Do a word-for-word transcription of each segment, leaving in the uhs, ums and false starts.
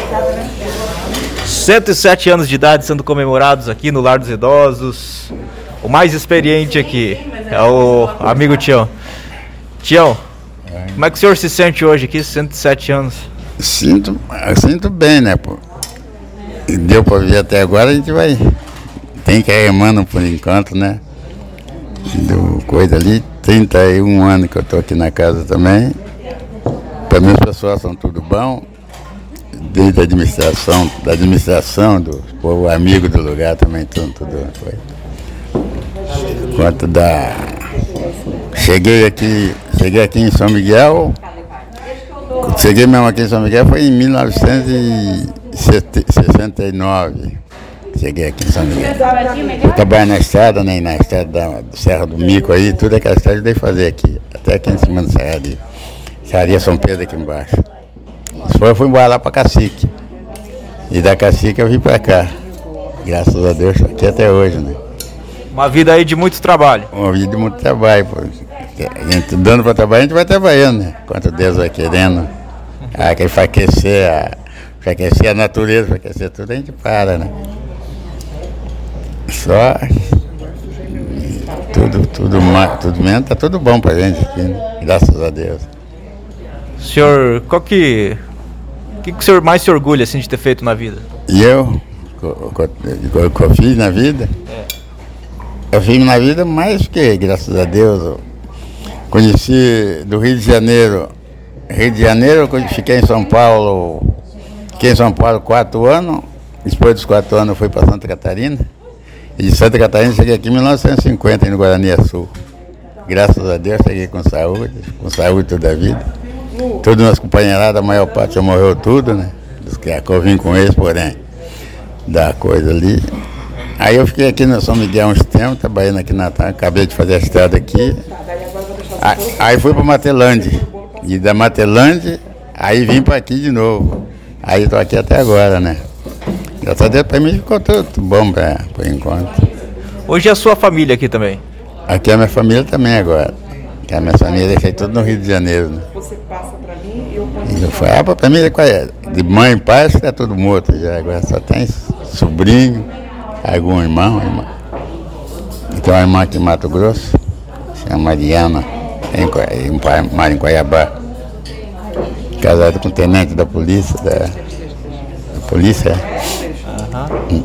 cento e sete anos de idade sendo comemorados aqui no Lar dos Idosos. O mais experiente aqui é o amigo Tião. Tião, como é que o senhor se sente hoje aqui, cento e sete anos? Sinto, eu sinto bem, né, pô? Deu pra ver até agora, a gente vai... Tem que ir remando por enquanto, né? Do coisa ali, trinta e um anos que eu tô aqui na casa também. Para mim, as pessoas são tudo bom. Desde a administração, da administração, do povo amigo do lugar também, tudo, tudo foi. Quanto da... Cheguei aqui, cheguei aqui em São Miguel, cheguei mesmo aqui em São Miguel, foi em mil novecentos e sessenta e nove. Cheguei aqui em São Miguel. Eu trabalho na estrada, né, na estrada da do Serra do Mico aí, tudo aquela estrada eu dei fazer aqui, até aqui em cima do Serra ali. Serraria São Pedro aqui embaixo. Depois eu fui embora lá para Cacique. E da Cacique eu vim para cá. Graças a Deus, aqui até hoje, né? Uma vida aí de muito trabalho. Uma vida de muito trabalho, pô. A gente dando para trabalhar, a gente vai trabalhando, né? Quanto Deus vai querendo. Ah, que enfraquecer a, enfraquecer a natureza, enfraquecer tudo, a gente para, né? Só... Tudo, tudo, tudo menos, tá tudo bom pra gente aqui, né? Graças a Deus. Senhor, qual que... O que, que o senhor mais se orgulha, assim, de ter feito na vida? E eu, o que eu fiz na vida? É. Eu fiz na vida mais que, graças a Deus, eu conheci do Rio de Janeiro. Rio de Janeiro, eu fiquei em São Paulo, fiquei em São Paulo quatro anos, depois dos quatro anos eu fui para Santa Catarina, e de Santa Catarina cheguei aqui em mil novecentos e cinquenta, no Guaraniaçu. Graças a Deus, cheguei com saúde, com saúde toda a vida. Todos meus companheirados, a maior parte já morreu tudo, né? Dos que eu vim com eles, porém, da coisa ali. Aí eu fiquei aqui no São Miguel há uns tempos, trabalhando aqui na Natal, acabei de fazer a estrada aqui. Aí fui para Matelândia. E da Matelândia, aí vim para aqui de novo. Aí estou aqui até agora, né? Graças a Deus, para mim ficou tudo bom pra, por enquanto. Hoje é a sua família aqui também? Aqui é a minha família também agora. A minha família deixei tudo no Rio de Janeiro, né? Você passa para mim e eu Eu fui, ah, pra família, de mãe e pai, acho que é tudo morto já. Agora só tem sobrinho, algum irmão, irmã. Tem uma irmã aqui em Mato Grosso, chama Mariana, tem um pai, mora em Cuiabá. Casado com o tenente da polícia, da, da polícia. Uhum.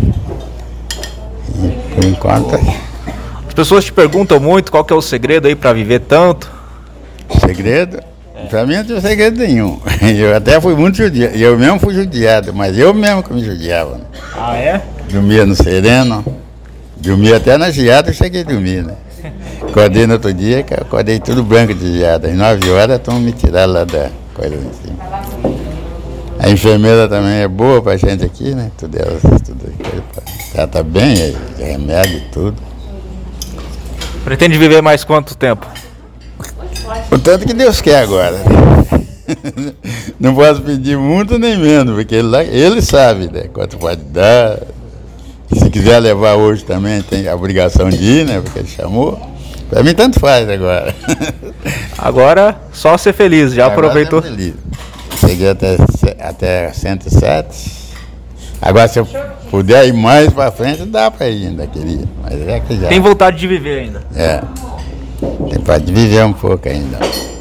E, por enquanto... As pessoas te perguntam muito qual que é o segredo aí para viver tanto. Segredo? É. Para mim não tinha segredo nenhum. Eu até fui muito judiado. Eu mesmo fui judiado, mas eu mesmo que me judiava. Ah, é? Dormia no sereno, dormia até na geada e cheguei a dormir, né? Acordei no outro dia, acordei tudo branco de geada. Às nove horas estão me tirando lá da coisa em cima. A enfermeira também é boa pra gente aqui, né? Tudo ela, tudo trata bem, é remédio e tudo. Pretende viver mais quanto tempo? O tanto que Deus quer agora. Não posso pedir muito nem menos, porque ele, ele sabe, né, quanto pode dar. Se quiser levar hoje também tem a obrigação de ir, né? Porque ele chamou. Para mim tanto faz agora. Agora só ser feliz, já agora aproveitou. Ser feliz. Cheguei até, até cento e sete. Agora se eu puder ir mais para frente, dá para ir ainda, queria. Mas é que já. Tem vontade de viver ainda? É. Tem vontade de viver um pouco ainda.